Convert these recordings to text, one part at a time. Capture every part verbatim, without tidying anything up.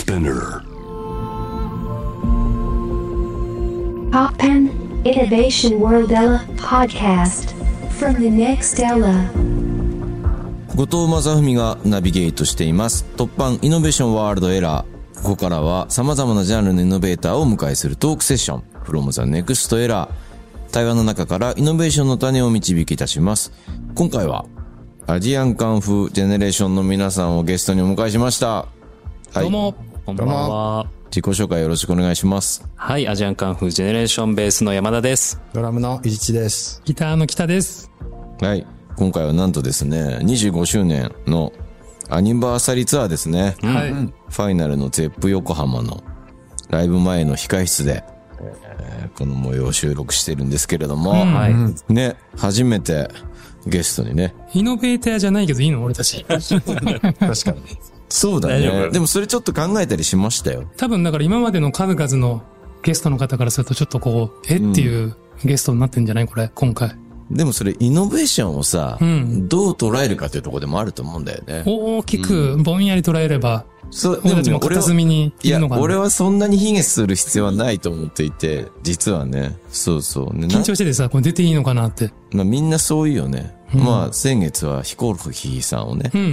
Spinner Poppen Innovation World Ella Podcast from the next Ella。 後藤正文がナビゲートしています突破イノベーションワールドエラー。ここからは様々なジャンルのイノベーターをお迎えするトークセッション from the next Era。 対話の中からイノベーションの種を導きいたします。今回はアジアンカンフージェネレーションの皆さんをゲストにお迎えしました。はい、 どうもこんばんは。 自己紹介よろしくお願いします。 はい、アジアンカンフージェネレーションベースの山田です。 ドラムの伊地です。 ギターの北です。 はい、今回はなんとですねにじゅうごしゅうねんのアニバーサリーツアーですね、うん、はい、ファイナルのゼップ横浜のライブ前の控室で、えー、この模様を収録してるんですけれども、うん、はい、ね、初めてゲストにね。 イノベーターじゃないけどいいの俺たち。確かに。 そうだね。でもそれちょっと考えたりしましたよ。 多分だから今までの数々のゲストの方からするとちょっとこう、えっていうゲストになってんじゃないこれ、今回。 でもそれイノベーションをさ、うん、どう捉えるかというところでもあると思うんだよね。 大きくぼんやり捉えれば、うん、そう、俺たちも片隅にいるのかな。 いや、俺はそんなに卑下する必要はないと思っていて、実はね、そうそう。ね、 緊張しててさ、これ出ていいのかなって。 まあみんなそういうよね。うん、まあ先月はヒコロヒーさんをね、うんうん、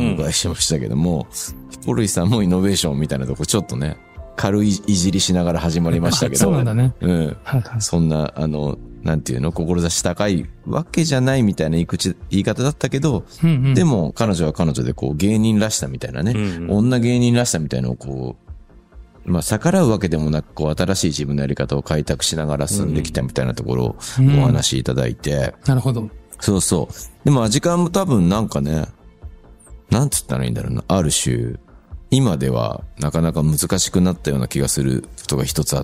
お迎えしましたけども、ヒコロヒーさんもイノベーションみたいなとこちょっとね、軽いいじりしながら始まりましたけど。 そうなんだね。 うん。はいはい、そんな、あの、なんていうの、志高いわけじゃないみたいな言い口、言い方だったけど、うんうん、でも彼女は彼女でこう芸人らしさみたいなね、うんうん、女芸人らしさみたいなのをこう、まあ逆らうわけでもなく、こう新しい自分のやり方を開拓しながら進んできたみたいなところをお話しいただいて。うんうん、 なるほど。 そうそう。でも時間も多分なんかね、なんつったらいいんだろうな、ある種、今ではなかなか難しくなったような気がすることが一つあって、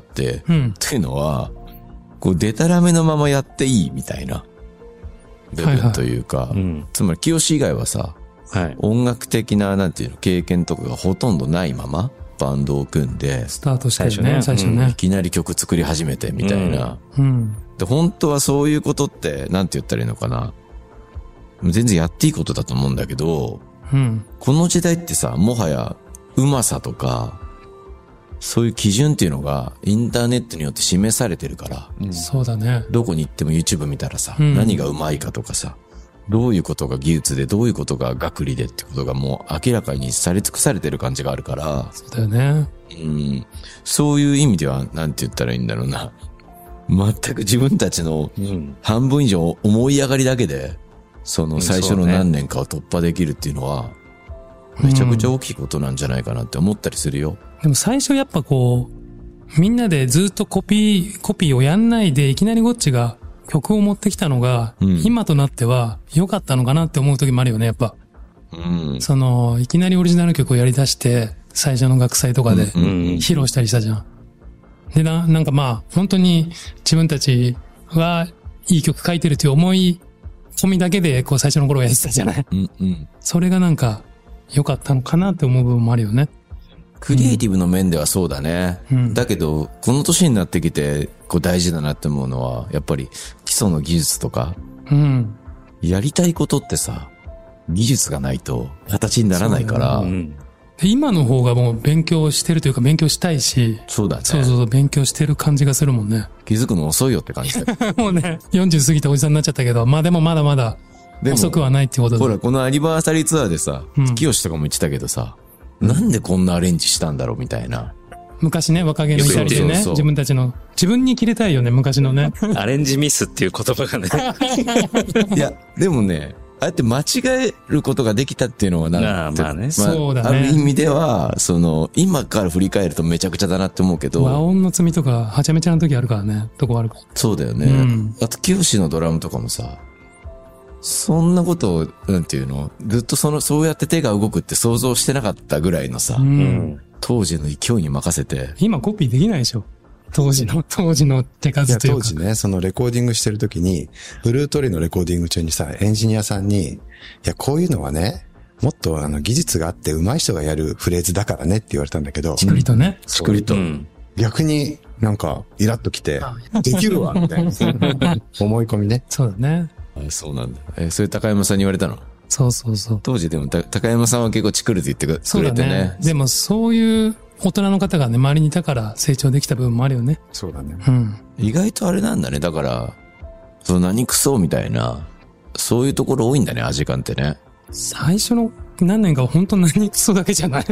うん、というのは、こう、デタラメのままやっていいみたいな部分というか、はいはい、うん、つまり、清以外はさ、はい、音楽的な、なんていうの、経験とかがほとんどないまま、バンドを組んで、 スタートしたよね、最初ね、うん。 いきなり曲作り始めて、みたいな、うんうん。で、本当はそういうことって、なんて言ったらいいのかな。全然やっていいことだと思うんだけど、うん、この時代ってさ、もはや、うまさとか、そういう基準っていうのがインターネットによって示されてるから。 うん、そうだね。 どこに行っても YouTube 見たらさ、うん、何がうまいかとかさ、どういうことが技術で、どういうことが学理でってことがもう明らかにされ尽くされてる感じがあるから。 そうだよね。 うん。そういう意味では、なんて言ったらいいんだろうな。全く自分たちの半分以上思い上がりだけで、その最初の何年かを突破できるっていうのは、めちゃくちゃ大きいことなんじゃないかなって思ったりするよ。 でも最初やっぱこう、みんなでずっとコピー、コピーをやんないでいきなりゴッチが曲を持ってきたのが、うん、今となっては良かったのかなって思う時もあるよね、やっぱ。うん、その、いきなりオリジナル曲をやり出して、最初の学祭とかで披露したりしたじゃん。でな、なんかまあ、本当に自分たちはいい曲書いてるっていう思い込みだけで、こう最初の頃やってたじゃない。うんうん、それがなんか、良かったのかなって思う部分もあるよね。 クリエイティブの面ではそうだね。うん、だけど、この年になってきて、こう大事だなって思うのは、やっぱり基礎の技術とか、うん、やりたいことってさ、技術がないと形にならないから、うん、 今の方がもう勉強してるというか勉強したいし、 そうだね。 そうそうそう、勉強してる感じがするもんね。 気づくの遅いよって感じだよ。 もうね、よんじゅう過ぎたおじさんになっちゃったけど、まあでもまだまだ、遅くはないってことで。 ほら、このアニバーサリーツアーでさ、うん、清とかも言ってたけどさ、なんでこんなアレンジしたんだろうみたいな。 昔ね、若気の至りでね、そうそうそう、自分たちの、自分に切れたいよね、昔のね。 アレンジミスっていう言葉がね。 いや、でもね、ああやって間違えることができたっていうのはなんか、まあね、まあ、 そうだね。 ある意味では、その、今から振り返るとめちゃくちゃだなって思うけど。 和音の積みとか、はちゃめちゃな時あるからね、とこあるから。 そうだよね。うん、あと、清のドラムとかもさ、そんなことを、なんていうの、ずっとその、そうやって手が動くって想像してなかったぐらいのさ、うん、当時の勢いに任せて。 今コピーできないでしょ。当時の、当時の手数というか。 いや、当時ね、そのレコーディングしてる時に、ブルートリーのレコーディング中にさ、エンジニアさんに、いや、こういうのはね、もっとあの技術があって上手い人がやるフレーズだからねって言われたんだけど。 しくりとね。 しくりと。 逆になんか、イラッときて、できるわみたいな。思い込みね。 そうだね。 あ、そうなんだ。え、それ高山さんに言われたの？ そうそうそう。 当時でも高山さんは結構チクると言ってくれてね。 そうだね。でもそういう大人の方がね、周りにいたから成長できた部分もあるよね。 そうだね。 うん。 意外とあれなんだね。だから、その何クソみたいな、そういうところ多いんだね、アジカンってね。 最初の何年かは本当何クソだけじゃない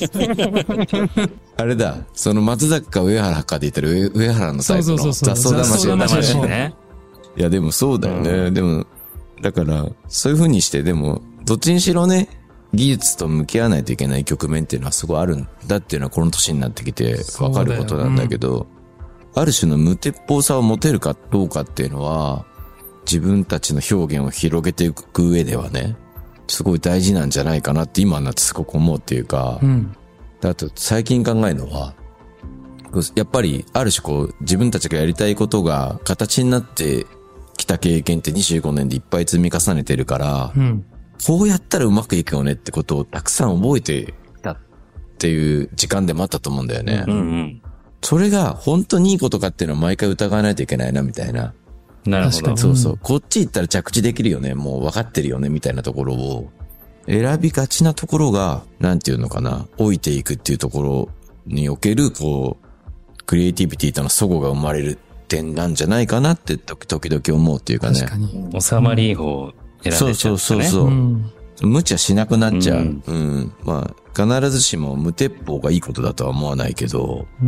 あれだ、その松坂か上原かで言ったら上上原のタイプのそうそうそうそう雑草魂雑草魂ね。 いやでもそうだよね。うん、でも、だから、そういう風にして、でも、どっちにしろね、技術と向き合わないといけない局面っていうのはすごいあるんだっていうのはこの年になってきてわかることなんだけど、うん、ある種の無鉄砲さを持てるかどうかっていうのは、自分たちの表現を広げていく上ではね、すごい大事なんじゃないかなって今になってすごく思うっていうか、うん、あと最近考えるのは、やっぱりある種こう自分たちがやりたいことが形になってきた経験ってにじゅうごねんでいっぱい積み重ねてるから、うんこうやったらうまくいくよねってことをたくさん覚えてきたっていう時間でもあったと思うんだよね。うんうん、それが本当にいいことかっていうのを毎回疑わないといけないなみたいな。 なるほど。 そうそう。こっち行ったら着地できるよね。もう分かってるよねみたいなところを選びがちなところが、なんていうのかな、置いていくっていうところにおける、こう、クリエイティビティとの齟齬が生まれる点なんじゃないかなって時々思うっていうかね。 確かに。収まりいい方、選んでちゃう、ね、 そうそうそうそう、うん。無茶しなくなっちゃう。うん。うん、まあ、必ずしも無鉄砲がいいことだとは思わないけど、うんうん、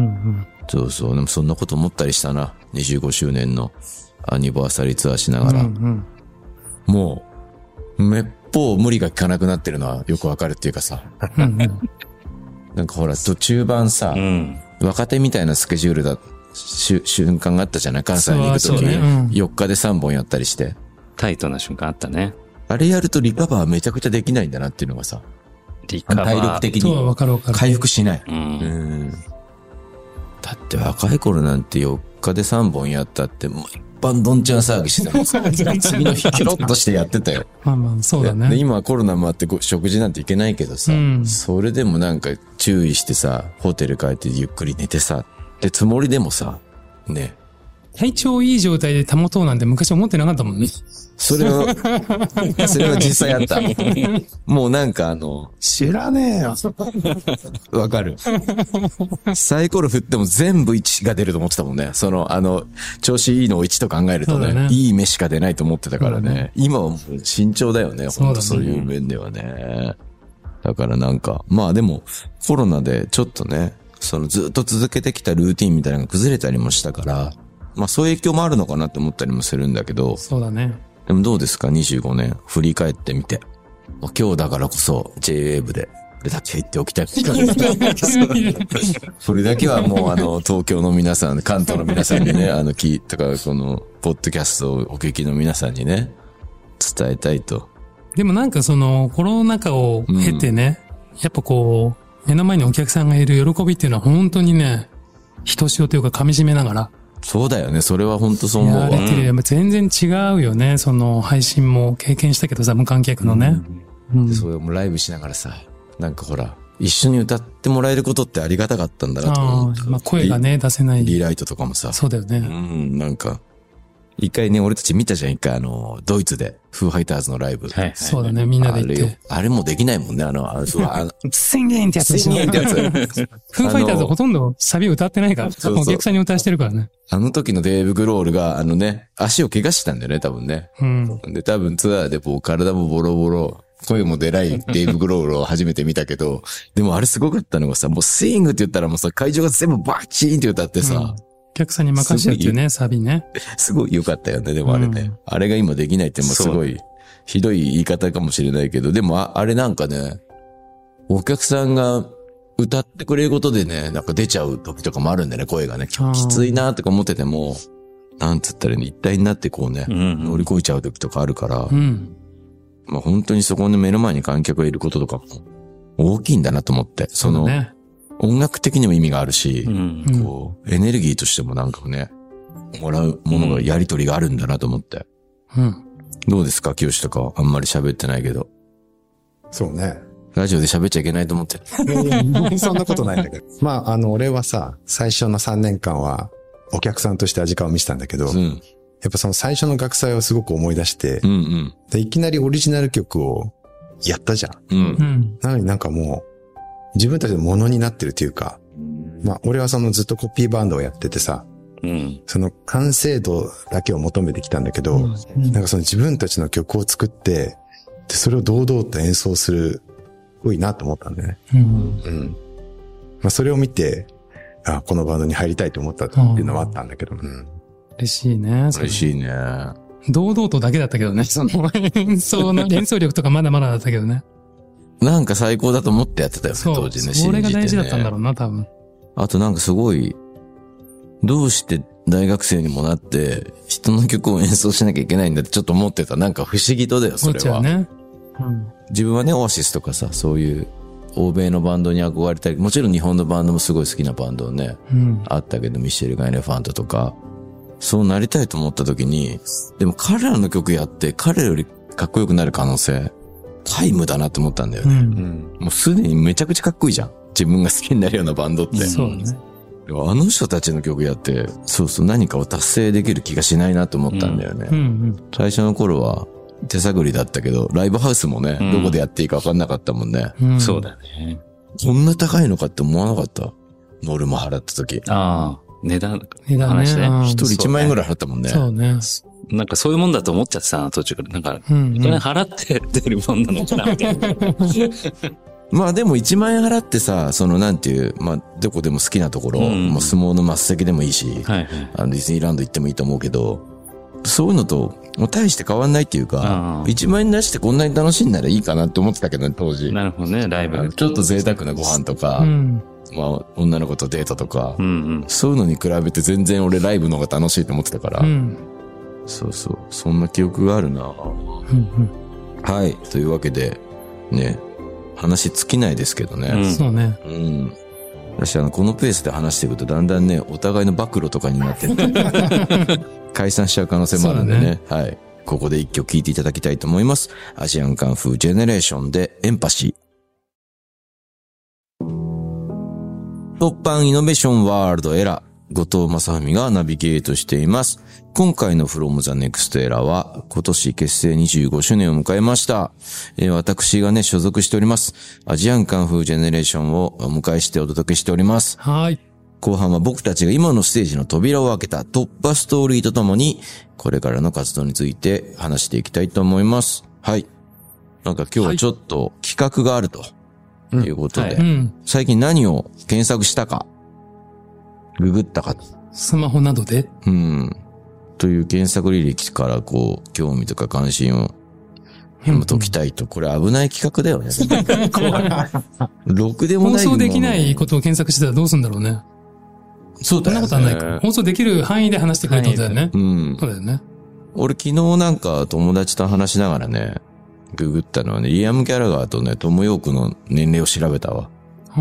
そうそう。でもそんなこと思ったりしたな。にじゅうごしゅうねんのアニバーサリーツアーしながら。うんうん、もう、めっぽう無理が効かなくなってるのはよくわかるっていうかさ。うんうん、なんかほら、途中盤さ、うん、若手みたいなスケジュールだ、し瞬間があったじゃない関西に行くときに、ねうん、よっかでさんぼんやったりして。 タイトな瞬間あったね。 あれやるとリカバーめちゃくちゃできないんだなっていうのがさ。 リカバー。 体力的に回復しない。うんうん、だって若い頃なんてよっかでさんぼんやったって、もう一般どんちゃん騒ぎしてたもん。次の日キロッとしてやってたよ。 まあまあ、そうだね。 で今はコロナもあって食事なんていけないけどさ、うん、それでもなんか注意してさ、ホテル帰ってゆっくり寝てさ、ってつもりでもさ、ね。 体調いい状態で保とうなんて昔思ってなかったもんね。 それは、それは実際あった。もうなんかあの、 知らねえよ。 わかる。サイコロ振っても全部いちが出ると思ってたもんね。その、あの、調子いいのをいちと考えると ね, ね、いい目しか出ないと思ってたからね。ね今はもう慎重だよね。ほんとそういう面ではね。だからなんか、まあでも、コロナでちょっとね、そのずっと続けてきたルーティンみたいなのが崩れたりもしたから、まあそういう影響もあるのかなって思ったりもするんだけど。 そうだね。 でもどうですかにじゅうごねん振り返ってみて。今日だからこそ ジェイウェーブ でこれだけ言っておきたい。それだけはもうあの東京の皆さん、関東の皆さんにね、あの聞いたかこのポッドキャストをお聞きの皆さんにね、伝えたいと。 でもなんかそのコロナ禍を経てね、うん、やっぱこう目の前にお客さんがいる喜びっていうのは本当にね、ひとしおというか噛み締めながら。 そうだよね。それは本当そう思うわ。 やれてる。やっぱ全然違うよね。その配信も経験したけどさ、無観客のね。 うんうん、そうもうライブしながらさ、なんかほら、一緒に歌ってもらえることってありがたかったんだなと思う。 あまあ声がね、出せない。 リライトとかもさ。 そうだよね。 うん、なんか、一回ね、俺たち見たじゃん、一回あの、ドイツで、フーファイターズのライブ。 はい、はい。そうだね、みんなで行って。 あれ、あれもできないもんね、あの、あの、あの宣言ってやつ。 宣言ってやつ。フーファイターズほとんどサビ歌ってないから、そうそうお客さんに歌してるからね。 あの時のデーブ・グロールが、あのね、足を怪我したんだよね、多分ね。うん。で、多分ツアーでこう、体もボロボロ、声も出ないデーブ・グロールを初めて見たけど、でもあれすごかったのがさ、もうスイングって言ったらもうさ、会場が全部バチーンって歌ってさ、うんお客さんに任せてるっていうね、サビね。 すごい良かったよね、でもあれね。うん、あれが今できないってもすごい、ひどい言い方かもしれないけど、でも あ, あれなんかね、お客さんが歌ってくれることでね、なんか出ちゃう時とかもあるんだよね、声がね。きついなとか思ってても、なんつったらね、一体になってこうね、うんうん、乗り越えちゃう時とかあるから、うん、まあ本当にそこの目の前に観客がいることとかも大きいんだなと思って、その、ね音楽的にも意味があるし、うん、こう、エネルギーとしてもなんかね、もらうものがやりとりがあるんだなと思って。うん。どうですか清とかあんまり喋ってないけど。 そうね。 ラジオで喋っちゃいけないと思ってる。そんなことないんだけど。まあ、あの、俺はさ、最初のさんねんかんは、お客さんとしてアジカンを見てたんだけど、うん、やっぱその最初の学祭をすごく思い出して、うんうん、でいきなりオリジナル曲をやったじゃん。うん、なのになんかもう、自分たちのものになってるというか、 まあ、俺はそのずっとコピーバンドをやっててさ、うん、その完成度だけを求めてきたんだけど、うんうん、なんかその自分たちの曲を作って、で、それを堂々と演奏する、すごいなと思ったんだよね。うん。うん。まあ、それを見て、あ、このバンドに入りたいと思ったっていうのはあったんだけど、うん。 嬉しいね。 嬉しいね。 堂々とだけだったけどね。その演奏の、演奏力とかまだまだだったけどね。 なんか最高だと思ってやってたよね、当時ね。 それが大事だったんだろうな、多分。 あとなんかすごい、どうして大学生にもなって、人の曲を演奏しなきゃいけないんだってちょっと思ってた。なんか不思議とだよ、それは。ね。うん、自分はね、オアシスとかさ、そういう欧米のバンドに憧れたり、もちろん日本のバンドもすごい好きなバンドね、うん、あったけど、ミシェルガン・エレファントとか、そうなりたいと思った時に、でも彼らの曲やって、彼らよりかっこよくなる可能性、皆無だなって思ったんだよね。うん、もうすでにめちゃくちゃかっこいいじゃん。自分が好きになるようなバンドって。そうね。あの人たちの曲やって、そうそう何かを達成できる気がしないなと思ったんだよね。うんうんうん、最初の頃は手探りだったけど、ライブハウスもね、うん、どこでやっていいか分かんなかったもんね。 うん、そうだね。 こんな高いのかって思わなかった。ノルマ払った時。 ああ、値段、 値段話ね。 一人いちまん円ぐらい払ったもんね。 そうね。 なんかそういうもんだと思っちゃってたな、途中から。なんか、お金払って出るもんなのかな、みたいな。 まあでもいちまん円払ってさ、そのなんていう、まあどこでも好きなところ、うん、もう相撲の末席でもいいし、はいはい、あのディズニーランド行ってもいいと思うけど、そういうのともう大して変わんないっていうか、いちまん円出してこんなに楽しいんならいいかなって思ってたけどね、当時。 なるほどね、ライブ。 ちょっと贅沢なご飯とか、うん、まあ女の子とデートとか、うんうん、そういうのに比べて全然俺ライブの方が楽しいと思ってたから、うん、そうそう、そんな記憶があるな、うんうん、はい、というわけで、ね、話尽きないですけどね。 うん、そうね。 うん。私あの、このペースで話していくとだんだんね、お互いの暴露とかになって解散しちゃう可能性もあるんでね。ねはい。ここで一曲聴いていただきたいと思います。アジアンカンフージェネレーションでエンパシー。突破イノベーションワールドエラー。後藤正文がナビゲートしています。今回の From the Next Era は今年結成にじゅうごしゅうねんを迎えました。えー、私がね、所属しております。アジアンカンフージェネレーションをお迎えしてお届けしております。 はい。 後半は僕たちが今のステージの扉を開けた突破ストーリーとともに、これからの活動について話していきたいと思います。はい。なんか今日はちょっと企画があるということで、はいうんはい、最近何を検索したか、ググったか。 スマホなどでうん。という検索履歴からこう、興味とか関心を解きたいと。これ危ない企画だよね。ろくでもない。 放送できないことを検索してたらどうするんだろうね。 そうだよね。 そんなことはないか。放送できる範囲で話してくれたんだよね。 うん。 そうだよね。 俺昨日なんか友達と話しながらね、ググったのはね、リアム・ギャラガーとね、トム・ヨークの年齢を調べたわ。うん、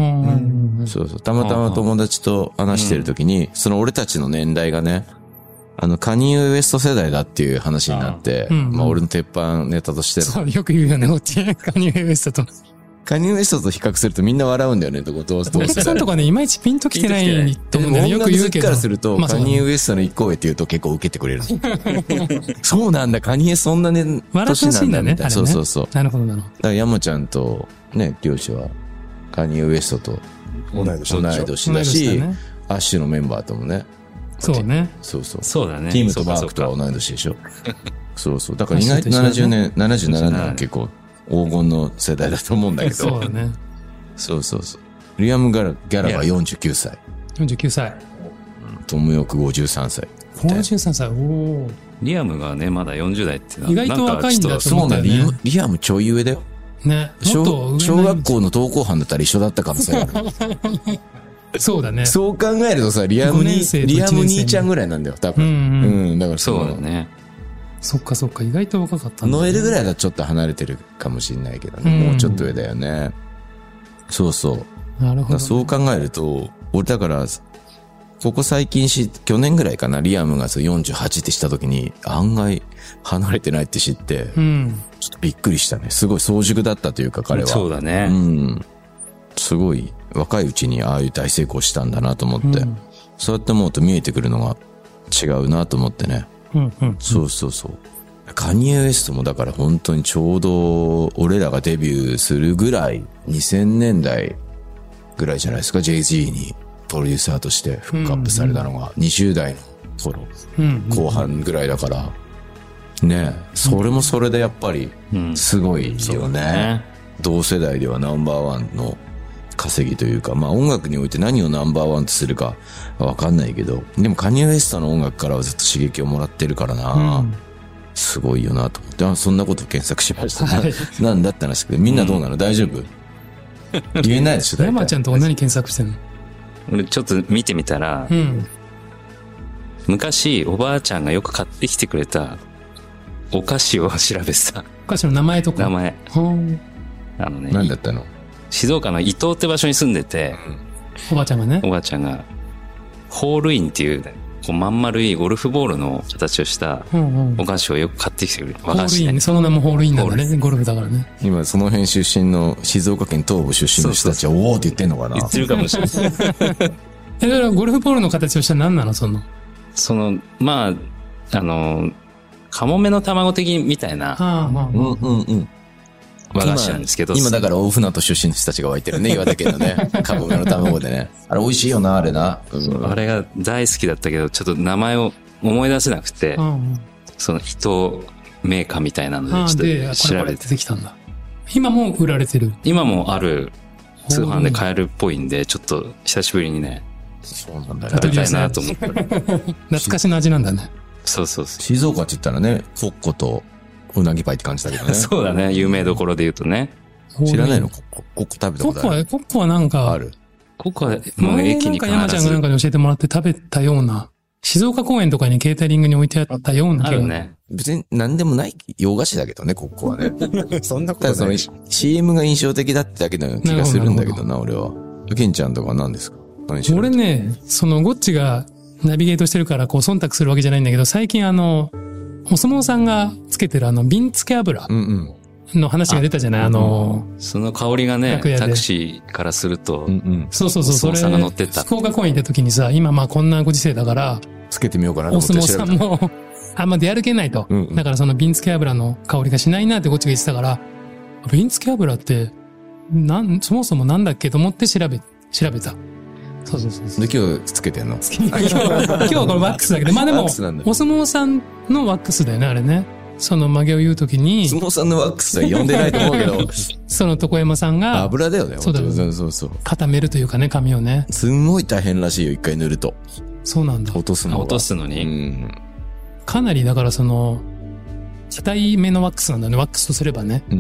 そうそう。たまたま友達と話してるときに、うん、その俺たちの年代がね、あの、カニエ・ウエスト世代だっていう話になって、うんうん、まあ俺の鉄板ネタとしてそう、よく言うよね、こっち。カニエ・ウエストと。 カニエ・ウエストと比較するとみんな笑うんだよね、どこどうする。お客さんとかね、いまいちピンときてないと思うんだよね。よく言うけど。 からすると、まあ、カニエ・ウエストの一個上って言うと結構受けてくれる。そうなんだ、カニエそんなね、年なんだ。 笑ってほしいんだね、あれね。 そうそうそう。 なるほど、なるほど。 だから山ちゃんとね、漁師は、カニエ・ウエストと、 同い年同い年だし、ね、アッシュのメンバーともね。 そうね。 そうそう。 そうだね。 ティームとマークとは同い年でしょ。そうそう。だから意外とななじゅうねん、ななじゅうななねんは結構黄金の世代だと思うんだけど。 そうだね。 そうそうそう。リアム・ギャラ、ギャラがよんじゅうきゅうさい。 よんじゅうきゅうさい。 トム・ヨークごじゅうさんさい。 ごじゅうさんさい、おー。 リアムがね、まだよんじゅう代って意外と若いんだと思ったよね。 そうだ、リアムちょい上だよ。 ね。 小, 小学校の登校班だったら一緒だったかもしれない。 そうだね。 そう考えるとさ、リアムに、リアム兄ちゃんぐらいなんだよ、多分。うん、うん。うん、だからそうだね。 そっかそっか、意外と若かったんだ、ね。 ノエルぐらいだとちょっと離れてるかもしれないけどね。うん、もうちょっと上だよね。そうそう。 なるほど、ね。 そう考えると、俺だから、ここ最近し、去年ぐらいかな、リアムがよんじゅうはちってした時に、案外離れてないって知って、うん、ちょっとびっくりしたね。すごい早熟だったというか、彼は。 そうだね。 うん。すごい、若いうちにああいう大成功したんだなと思って、うん、そうやって思うと見えてくるのが違うなと思ってね。うんうんうん、そうそうそう。カニエ・ウエストもだから本当にちょうど俺らがデビューするぐらい、にせんねんだいぐらいじゃないですか、ジェイジー にプロデューサーとしてフックアップされたのがにじゅう代の頃、後半ぐらいだから、ねえ、それもそれでやっぱり、すごいよね。同世代ではナンバーワンの稼ぎというか、まあ音楽において何をナンバーワンとするかわかんないけど、でもカニエ・ウェストの音楽からはずっと刺激をもらってるからな、うん、すごいよなと思って、あ、そんなことを検索しました、はい、な, なんだった話けど、みんなどうなの、うん、大丈夫言えないでしょ、大体。 山ちゃんとこ何検索してんの？ 俺ちょっと見てみたら、うん、昔おばあちゃんがよく買ってきてくれたお菓子を調べてた。 お菓子の名前とか？ 名前。あのね。 何だったの？ 静岡の伊東って場所に住んでて、 うん、おばあちゃんがね。 おばあちゃんが、ホールインっていう、こうまん丸いゴルフボールの形をしたお菓子をよく買ってきてくれる。 和菓子、ね。ホールイン、その名もホールインなんだね。ゴルフだからね。 今その辺出身の静岡県東部出身の人たちはおーって言ってんのかな？ 言ってるかもしれない。 え、だからゴルフボールの形をした何なのその？ その、まあ、あの、カモメの卵的みたいな。はあはあ、うんうんうん。和菓子なんですけど。 今, 今だから大船渡出身の人たちが湧いてるね、岩手県のね。カモメの卵でね。あれ美味しいよな、あれな。 うん、あれが大好きだったけど、ちょっと名前を思い出せなくて、うん、その糸メーカーみたいなので、ちょっと調べて。 出てきたんだ。今も売られてる？ 今もある通販で買えるっぽいんで、ちょっと久しぶりにね。 そうなんだね。 食べたいなと思って。 懐かしの味なんだね。 そうそうそう。 静岡って言ったらね、コッコと、うなぎパイって感じだけどね。 そうだね。有名どころで言うとね。 知らないの？コッコ、コッコ食べたことある？ コッコは、コッコはなんか、 ある。 コッコは、もう駅に必ず。 なんか山ちゃんがなんかに教えてもらって食べたような、静岡公園とかにケータリングに置いてあったような気が。 あるね。 別に何でもない洋菓子だけどね、コッコはね。 そんなことない。 ただその シーエム が印象的だってだけの気がするんだけどな、俺は。ケンちゃんとか何ですか？何しろ。 俺ね、そのゴッチがナビゲートしてるからこう忖度するわけじゃないんだけど、最近あの、お相撲さんがつけてるあの、瓶付け油の話が出たじゃない、うんうん、あの、 その香りがね、タクシーからすると、うんうん、 そうそうそう、それ、 お相撲さんが乗ってた。 福岡公園行った時にさ、今まあこんなご時世だから、 つけてみようかなと思って。お相撲さんも、あんま出歩けないと、うんうん。だからその瓶付け油の香りがしないなってこっちが言ってたから、瓶付け油って、なん、そもそもなんだっけと思って調べ、調べた。そうそうそうそう。 で、今日つけてんの？ 今日はこれワックスだけど、まあでも、お相撲さんのワックスだよね、あれね。その曲げを言うときに。 相撲さんのワックスは呼んでないと思うけど。 その床山さんが。 油だよね、 そうだよね。 そうそうそう。 固めるというかね、髪をね。 すんごい大変らしいよ、一回塗ると。 そうなんだ。 落とすの。 落とすのに。うん。 かなりだからその、硬いめのワックスなんだね、ワックスとすればね。うん。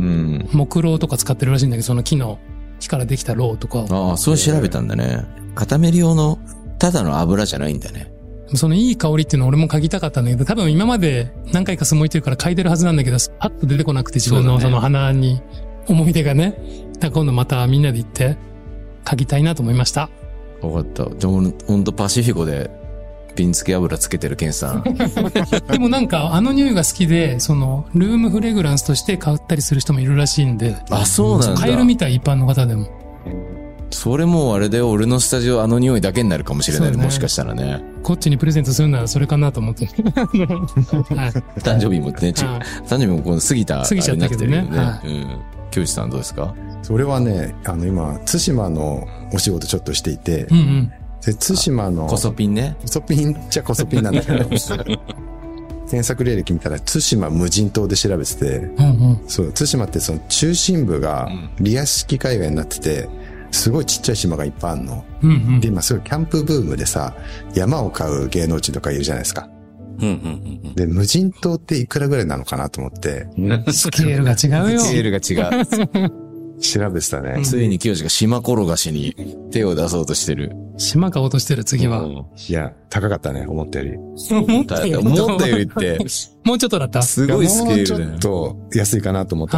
木ろうとか使ってるらしいんだけど、その木の、木からできたろうとか。 ああ、そう調べたんだね。固める用の、ただの油じゃないんだね。 そのいい香りっていうのを俺も嗅ぎたかったんだけど、多分今まで何回か相撲行ってるから嗅いでるはずなんだけど、パッと出てこなくて自分のその鼻に思い出がね。だから今度またみんなで行って嗅ぎたいなと思いました。 わかった。じゃあほんとパシフィコで瓶付け油つけてるケンさん。 でもなんかあの匂いが好きで、そのルームフレグランスとして買ったりする人もいるらしいんで。 あ、そうなんだ。 買えるみたい、一般の方でも。 それもうあれで俺のスタジオあの匂いだけになるかもしれないね、もしかしたらね。 こっちにプレゼントするならそれかなと思って。はい、 誕生日もね、誕生日もこの過ぎた。 過ぎちゃったけどね。 はい、うん。京師さんどうですか？ それはね、あの今、対馬のお仕事ちょっとしていて、うんうん、で対馬の。 コソピンね。 コソピンっちゃコソピンなんだけど。検索履歴見たら対馬無人島で調べてて、うんうん、そう、対馬ってその中心部がリア式海岸になってて、すごいちっちゃい島がいっぱいあるの。うんうん、で、今すごいキャンプブームでさ、山を買う芸能人とかいるじゃないですか。うんうんうん、で、無人島っていくらぐらいなのかなと思って。 スケールが違うよ。 スケールが違う。 調べてたね。 ついに清が島転がしに手を出そうとしてる。 島買おうとしてる次は。 いや、高かったね、思ったより。 思ったより。思ったよりって。 もうちょっとだったすごいスケールだよ。 もうちょっと安いかなと思った。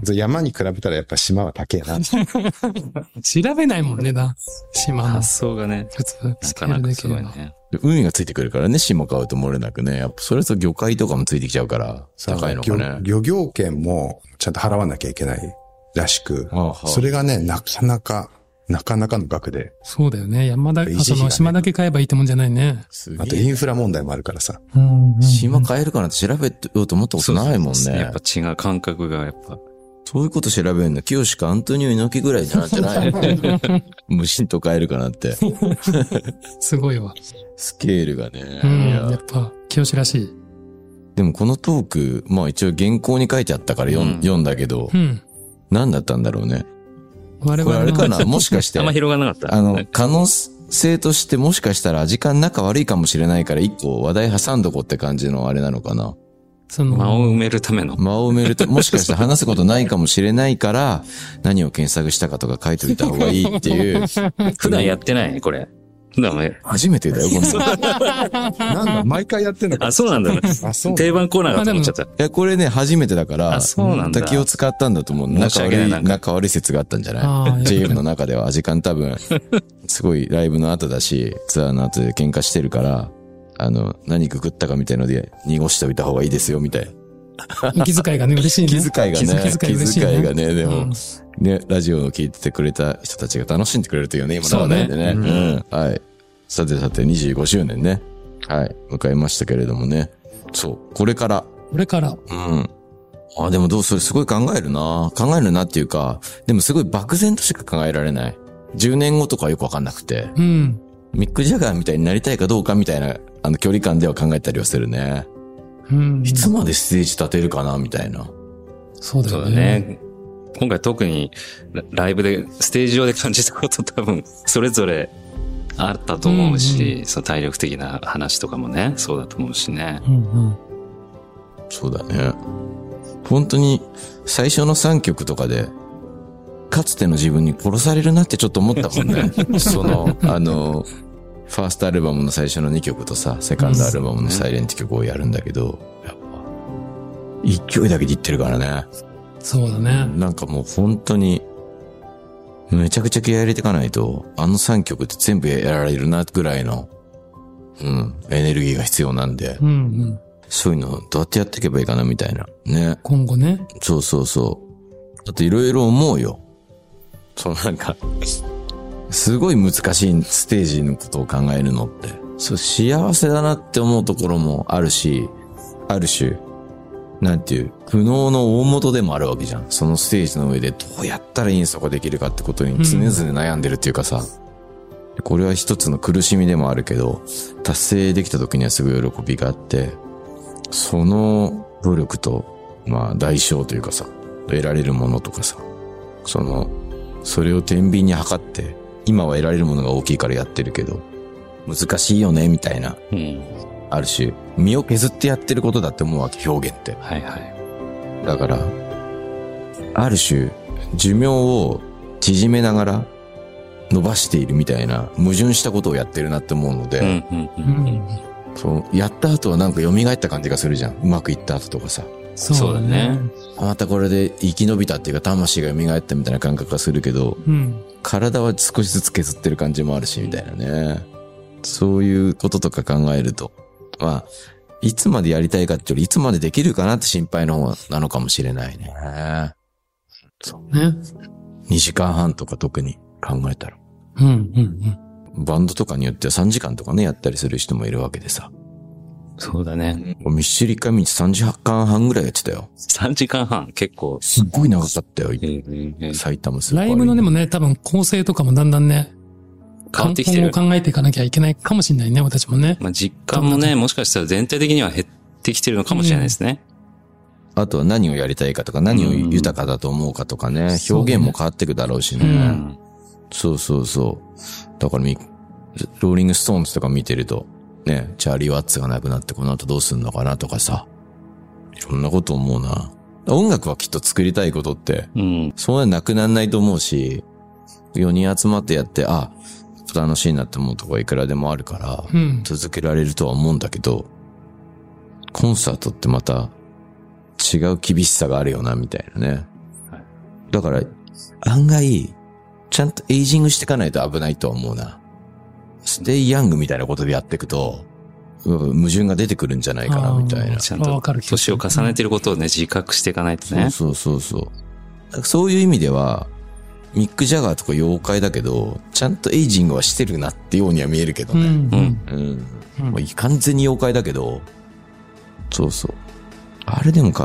山に比べたらやっぱ島は高えな。 調べないもんねな。島の。 発想がね。 普通。スケールできるね。 海がついてくるからね、島買うと漏れなくね。やっぱそれと魚介とかもついてきちゃうから、高いのかね。 漁業権もちゃんと払わなきゃいけないらしく、はあはあ、それがね、なかなか、なかなかの額で。 そうだよね。山だけ、ね、その島だけ買えばいいってもんじゃないね。 あとインフラ問題もあるからさ。 うんうんうん、島買えるかなって調べようと思ったことないもんね。 やっぱ違う感覚がやっぱそういうこと調べるの、清かアントニオ猪木ぐらいじゃなんじゃない無心と変えるかなって。 すごいわ。 スケールがね。 うん、やっぱ、清らしい。 でもこのトーク、まあ一応原稿に書いてあったから読ん、うん、読んだけど、うん、何だったんだろうね。 我々 これあれかなもしかして。 あんま広がらなかった。 あの、可能性としてもしかしたら時間仲悪いかもしれないから一個話題挟んどこって感じのあれなのかな。 その間を埋めるための。 間を埋めると、もしかして話すことないかもしれないから、何を検索したかとか書いといた方がいいっていう。 普段やってないこれ。普段は初めてだよ、この。 なんだ、毎回やってんのか。 あ、そうなんだ、ね。あ、そう。定番コーナーだと思っちゃった。いや、これね、初めてだから、 あ、そうなんだ。 気を使ったんだと思う。仲悪い、仲悪い説があったんじゃない ?ジェイエム の中では、時間多分、すごいライブの後だし、ツアーの後で喧嘩してるから、あの、何くくったかみたいので、濁しておいた方がいいですよ、みたいな。気遣いがね、嬉しいね。 気遣いがね。 気遣い嬉しいね。 気遣いがね、でも、うん、ね、ラジオを聞いてくれた人たちが楽しんでくれるというね、今の話題でね。うねうん。はい。さてさて、にじゅうごしゅうねんね。はい。迎えましたけれどもね。そう。これから。 これから。 うん。あ、でもどう、それすごい考えるな。考えるなっていうか、でもすごい漠然としか考えられない。じゅうねんごとかよくわかんなくて。 うん。 ミック・ジャガーみたいになりたいかどうかみたいな、あの距離感では考えたりはするね。 うん。 いつまでステージ立てるかなみたいな。 そうだよね。 そうだね。今回特にライブで、ステージ上で感じたこと多分、それぞれあったと思うし、うんうん、その体力的な話とかもね、そうだと思うしね。 うんうん、 そうだね。本当に最初のさんきょくとかで、かつての自分に殺されるなってちょっと思ったもんね。その、あの、ファーストアルバムの最初のにきょくとさ、セカンドアルバムのサイレント曲をやるんだけど、やっぱ、勢いだけで言ってるからね。 そうだね。 なんかもう本当に、めちゃくちゃ気合い入れていかないと、あのさんきょくって全部やられるなぐらいの、うん、エネルギーが必要なんで、 うんうん、 そういうのどうやってやっていけばいいかなみたいな。ね。 今後ね。 そうそうそう。あといろいろ思うよ。そのなんか、すごい難しいステージのことを考えるのって。そう、幸せだなって思うところもあるし、ある種、なんていう、苦悩の大元でもあるわけじゃん。そのステージの上でどうやったら演奏ができるかってことに常々悩んでるっていうかさ、うん、これは一つの苦しみでもあるけど、達成できた時にはすごい喜びがあって、その努力と、まあ代償というかさ、得られるものとかさ、その、それを天秤に測って、今は得られるものが大きいからやってるけど、難しいよね、みたいな。 うん、 ある種、身を削ってやってることだって思うわけ、表現って。 はいはい。 だから、ある種、寿命を縮めながら伸ばしているみたいな、矛盾したことをやってるなって思うので、 うんうんうん、 そう、やった後はなんか蘇った感じがするじゃん。うまくいった後とかさ。 そうだね。 またこれで生き延びたっていうか、魂が蘇ったみたいな感覚がするけど、 うん、 体は少しずつ削ってる感じもあるし、みたいなね。そういうこととか考えると、まあ、いつまでやりたいかってより、いつまでできるかなって心配の方なのかもしれないね。 そうね。 にじかんはんとか特に考えたら。 うんうんうん。バンドとかによってはさんじかんとかね、やったりする人もいるわけでさ。 そうだね。 ミッシュリカミチさんじかんはんぐらいやってたよ。 さんじかんはん結構。 すっごい長かったよ。埼玉スーパー。 ライブのでもね、多分構成とかもだんだんね、 変わってきてる。 今後考えていかなきゃいけないかもしれないね、私もね。 まあ実感もね、もしかしたら全体的には減ってきてるのかもしれないですね。 うん、あとは何をやりたいかとか、何を豊かだと思うかとかね、うん、表現も変わってくだろうしね。うん、そうそうそう。だからローリングストーンズとか見てると、ね、チャーリー・ワッツが亡くなってこの後どうすんのかなとかさ、いろんなこと思うな。音楽はきっと作りたいことって、 うん、 そんなになくならないと思うし、よにん集まってやって、あ、楽しいなって思うとこはいくらでもあるから、 うん、 続けられるとは思うんだけど、コンサートってまた違う厳しさがあるよな、みたいなね。 はい、 だから、案外、ちゃんとエイジングしていかないと危ないとは思うな。ステイヤングみたいなことでやっていくと、矛盾が出てくるんじゃないかな、みたいな。 ちゃんと年を重ねてることをね、自覚していかないとね。 そうそうそうそう。そういう意味では、ミック・ジャガーとか妖怪だけど、ちゃんとエイジングはしてるなってようには見えるけどね。 うん。うん。 うん。うん、完全に妖怪だけど、そうそう。あれでもか、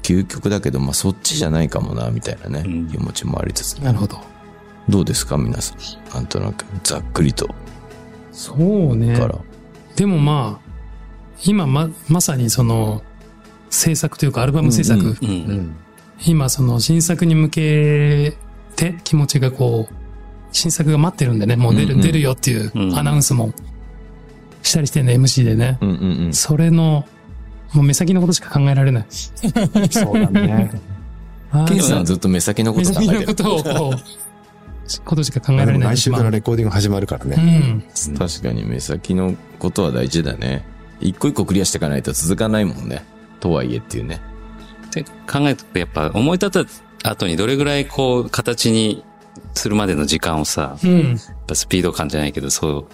究極だけど、まあそっちじゃないかもな、みたいなね、うん、気持ちもありつつ。 なるほど。 どうですか皆さん。なんとなく、ざっくりと。 そうね。からでもまあ、今ま、まさにその、制作というかアルバム制作、うんうんうん、今その新作に向けて気持ちがこう、新作が待ってるんでね、もう出る、うんうん、出るよっていうアナウンスもしたりしてね、エムシー でね。うんうんうん、それの、もう目先のことしか考えられない。 そうだね。 ケンさんはずっと目先のこと考えてる。目先のことをこう、 ことしか考えられない。 来週からレコーディング始まるからね。 うん。確かに目先のことは大事だね。一個一個クリアしていかないと続かないもんね。とはいえっていうね。 って考えるとやっぱ思い立った後にどれぐらいこう形にするまでの時間をさ、うん、やっぱスピード感じゃないけどそう、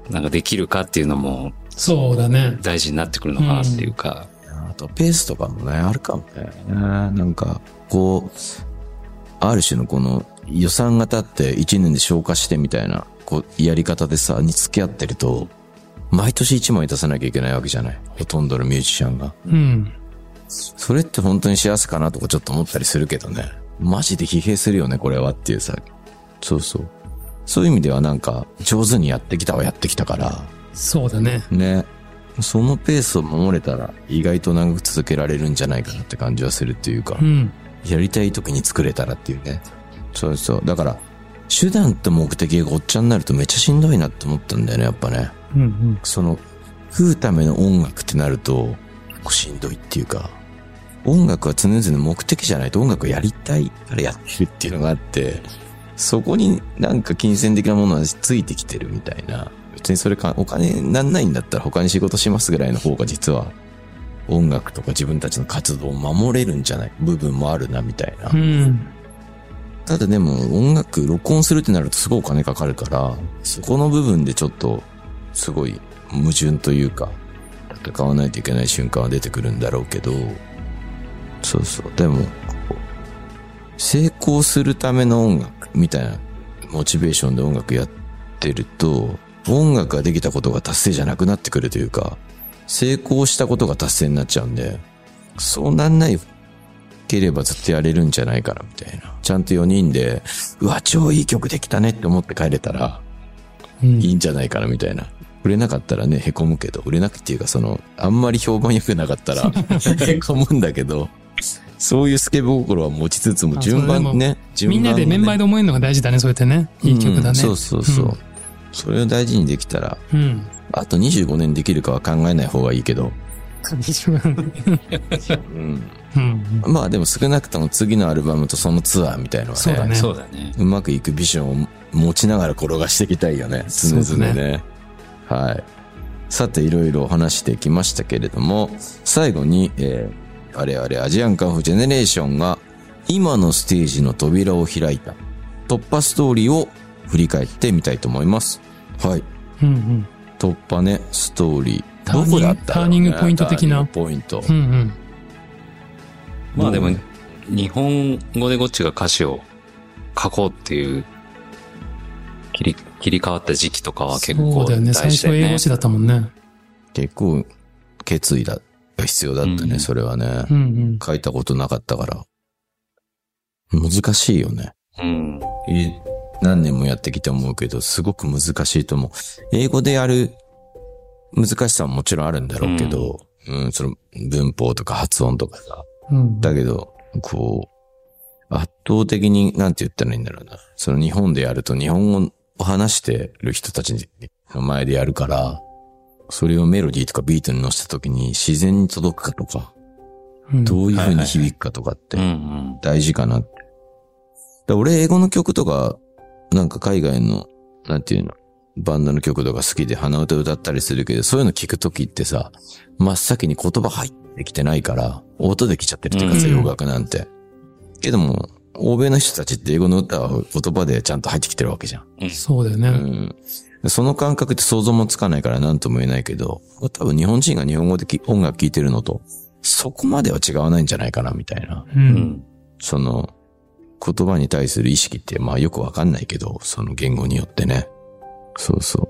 なんかできるかっていうのも、 そうだね。 大事になってくるのかなっていうか。 うん、あとペースとかもね、あるかもね。なんか、こう、ある種のこの予算が経っていちねんで消化してみたいな、こう、やり方でさ、に付き合ってると、毎年いちまい出さなきゃいけないわけじゃない。ほとんどのミュージシャンが。うん。それって本当に幸せかなとかちょっと思ったりするけどね。マジで疲弊するよね、これはっていうさ。そうそう。そういう意味ではなんか、上手にやってきたはやってきたから。 そうだね。 ね。そのペースを守れたら、意外と長く続けられるんじゃないかなって感じはするっていうか。うん。やりたい時に作れたらっていうね。そうそう。だから、手段と目的がごっちゃになるとめっちゃしんどいなって思ったんだよね、やっぱね。うんうん。その、食うための音楽ってなると、しんどいっていうか、音楽は常々目的じゃないと音楽をやりたいからやってるっていうのがあって、そこになんか金銭的なものはついてきてるみたいな。別にそれか、お金なんないんだったら他に仕事しますぐらいの方が実は、音楽とか自分たちの活動を守れるんじゃない部分もあるなみたいな。うん。ただでも音楽録音するってなるとすごいお金かかるから、そこの部分でちょっとすごい矛盾というか、戦わないといけない瞬間は出てくるんだろうけど、そうそう。でも、成功するための音楽みたいなモチベーションで音楽やってると、音楽ができたことが達成じゃなくなってくるというか、成功したことが達成になっちゃうんで、そうなんないければずっとやれるんじゃないかなみたいな。ちゃんとよにんで、うわ、超いい曲できたねって思って帰れたら、いいんじゃないかなみたいな。売れなかったらね、凹むけど、売れなくっていうかその、あんまり評判良くなかったら、凹むんだけど、そういうスケボー心は持ちつつも順番ね、順番ね。 みんなでメンバーで思えるのが大事だね、そうやってね。いい曲だね。うん、 そうそうそう。うん、それを大事にできたら、うん、あとにじゅうごねんできるかは考えない方がいいけど。にじゅうごねんうん、まあでも少なくとも次のアルバムとそのツアーみたいのはね。 そうだね。 そうだね。 うまくいくビジョンを持ちながら転がしていきたいよね。常々ね。ねはい。さていろいろ話してきましたけれども、最後に、えー、我々アジアンカンフージェネレーションが今のステージの扉を開いた突破ストーリーを振り返ってみたいと思います。はい。うんうん、突破ね、ストーリー。どこだったろうね、ターニングポイント的な。 ターニングポイント。 うんうん。 まあでも、日本語でこっちが歌詞を書こうっていう、切り、切り替わった時期とかは結構大事だよね。そうだよね。 最初英語詞だったもんね。 結構、決意だ、が必要だったね、うん、それはね、うんうん。書いたことなかったから。難しいよね。うん。何年もやってきて思うけど、すごく難しいと思う。英語でやる難しさももちろんあるんだろうけど、うん、うん、その文法とか発音とかさ。うん、だけど、こう、圧倒的に、なんて言ったらいいんだろうな。その日本でやると日本語を話してる人たちの前でやるから、それをメロディーとかビートに乗せた時に自然に届くかとか、うん、どういう風に響くかとかって大事かなって。だ俺英語の曲とか、なんか海外の、なんていうの、バンドの曲とか好きで鼻歌歌ったりするけど、そういうの聞くときってさ、真っ先に言葉入ってきてないから、音で来ちゃってるっていうかさ、洋楽なんて。けども、欧米の人たちって英語の歌は言葉でちゃんと入ってきてるわけじゃん。 そうだよね。うん。その感覚って想像もつかないから何とも言えないけど、多分日本人が日本語で音楽聴いてるのと、そこまでは違わないんじゃないかな、みたいな。うん。その、言葉に対する意識って、まあよくわかんないけど、その言語によってね。そうそう。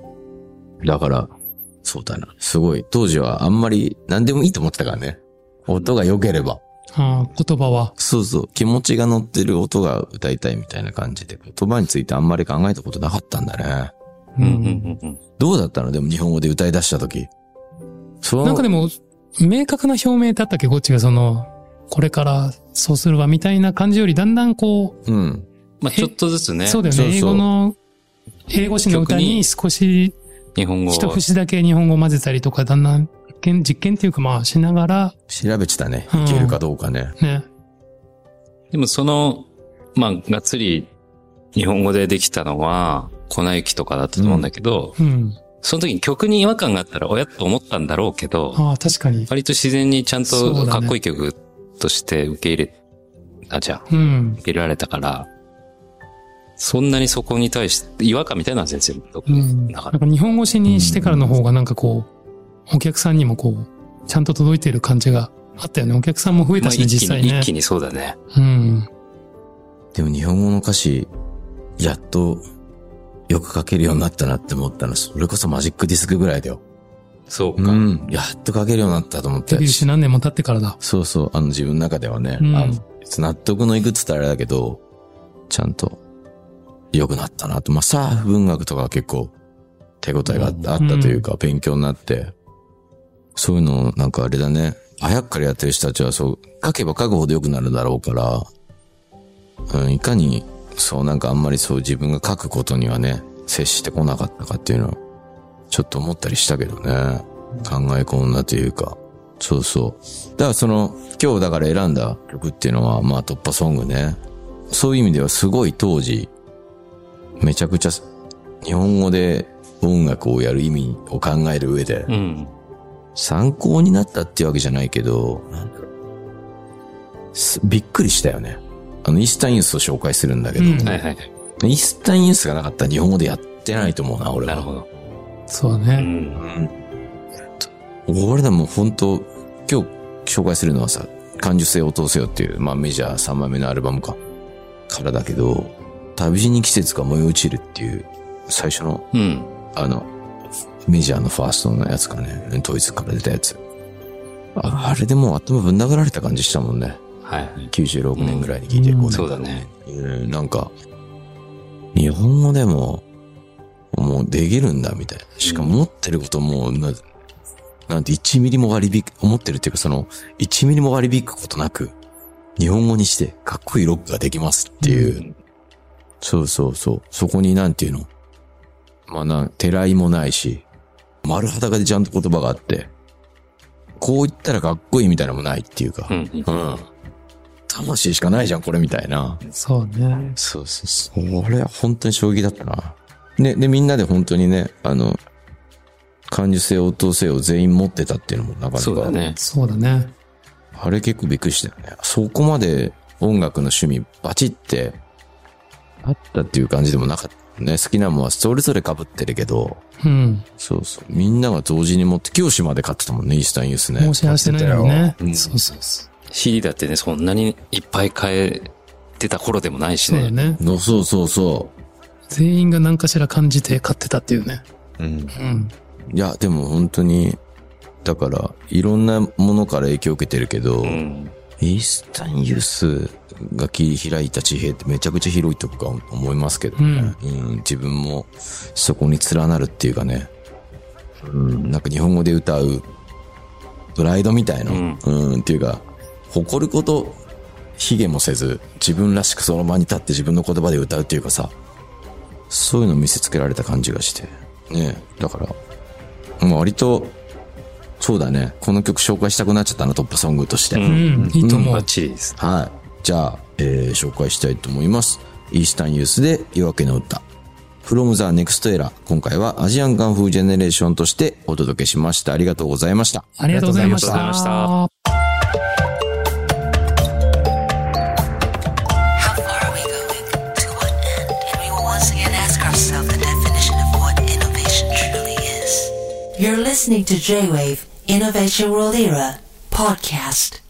だから、そうだな。すごい。当時はあんまり何でもいいと思ってたからね。音が良ければ。 ああ、言葉は。 そうそう。気持ちが乗ってる音が歌いたいみたいな感じで、言葉についてあんまり考えたことなかったんだね。 うんうんうんうん。 どうだったのでも日本語で歌い出したとき。そう。 なんかでも、明確な表明だったっけ、こっちがその、これからそうするわみたいな感じよりだんだんこう、うん。 まあちょっとずつね。 そうだよね。 そうそう英語の、英語詞の歌に少し、 日本語一節だけ日本語を混ぜたりとか、だんだん実験、実験っていうかまあしながら。 調べてたね。いけるかどうかね。 ね。 でもその、まあがっつり日本語でできたのは、粉雪とかだったと思うんだけど、 うん。うんその時に曲に違和感があったら親と思ったんだろうけど、 ああ、確かに。 割と自然にちゃんとかっこいい曲として受け入れたじゃん。 うん。 受け入れられたから、そんなにそこに対して違和感みたいなのは全然うん。なんか日本語詞にしてからの方がなんかこう、お客さんにもこう、ちゃんと届いている感じがあったよね。お客さんも増えたしね、 まあ、 実際ね。 一気にそうだね。 うん。 でも日本語の歌詞、やっと、よく書けるようになったなって思ったの。それこそマジックディスクぐらいだよ。 そうか。 うん。やっと書けるようになったと思って。 デビューして何年も経ってからだ。 そうそう。あの自分の中ではね。 うん、 あ納得のいくつったらあれだけど、ちゃんと良くなったなと。まあ、サーフ文学とか結構手応えがあった、あったというか、うん、勉強になって。そういうのなんかあれだね。早くからやってる人たちはそう、書けば書くほど良くなるだろうから、うん、いかに、そうなんかあんまりそう自分が書くことにはね、接してこなかったかっていうのは、ちょっと思ったりしたけどね。考え込んだというか。そうそう。だからその、今日だから選んだ曲っていうのは、まあ突破ソングね。そういう意味ではすごい当時、めちゃくちゃ、日本語で音楽をやる意味を考える上で、うん、参考になったっていうわけじゃないけど、びっくりしたよね。あの、イースタンユースを紹介するんだけど、うん、はいはい。イースタンユースがなかったら日本語でやってないと思うな、俺は。 なるほど。 そうね。うん。 俺らも本当今日紹介するのはさ、感受性を通せよっていう、まあメジャーさんまいめのアルバムか、からだけど、旅路に季節が燃え落ちるっていう、最初の、うん、あの、メジャーのファーストのやつかね、統一から出たやつ。あ, あれでもう頭ぶん殴られた感じしたもんね。はい。きゅうじゅうろくねんぐらいに聴いてる、うん、 そうだね。 うん、なんか、日本語でも、もうできるんだ、みたいな。しかも持ってることも、な、なんていちミリも割り引く、思ってるっていうかその、いちミリも割り引くことなく、日本語にしてかっこいいロックができますっていう。うん、そうそうそう。そこになんていうの。まあな、てらいもないし、丸裸でちゃんと言葉があって、こう言ったらかっこいいみたいなのもないっていうか。うん。うん魂しかないじゃん、これみたいな。 そうね。 そうそうそう。俺は本当に衝撃だったな。で、で、みんなで本当にね、あの、感受性、応答性を全員持ってたっていうのもなかなか。 そうだね。 そうだね。 あれ結構びっくりしたよね。そこまで音楽の趣味バチってあったっていう感じでもなかったね。好きなものはそれぞれ被ってるけど。うん。そうそう。みんなが同時に持って、教師まで買ってたもんね、イースタンユースね。 もうシェアしてないのね。うん。そうそうそう。 シーディー だってね、そんなにいっぱい買えてた頃でもないしね。 そうだね。 そうそうそう。 全員が何かしら感じて買ってたっていうね。うん。うん。 いや、でも本当に、だから、いろんなものから影響を受けてるけど、うん、イースタンユースが切り開いた地平ってめちゃくちゃ広いとか思いますけどね。うん。うん、自分もそこに連なるっていうかね。うん。なんか日本語で歌う、プライドみたいな。うん。うん、っていうか、誇ること、卑下もせず、自分らしくその場に立って自分の言葉で歌うっていうかさ、そういうのを見せつけられた感じがして。ねえ、だから、もう割と、そうだね、この曲紹介したくなっちゃったな、トップソングとして。うん、 いいと思う。 バッチリです。 はい。じゃあ、えー、紹介したいと思います。イースタンユースで夜明けの歌。From the Next Era。今回はアジアンカンフージェネレーションとしてお届けしました。ありがとうございました。 ありがとうございました。ありがとうございました。 You're listening to J-Wave Innovation World Era podcast.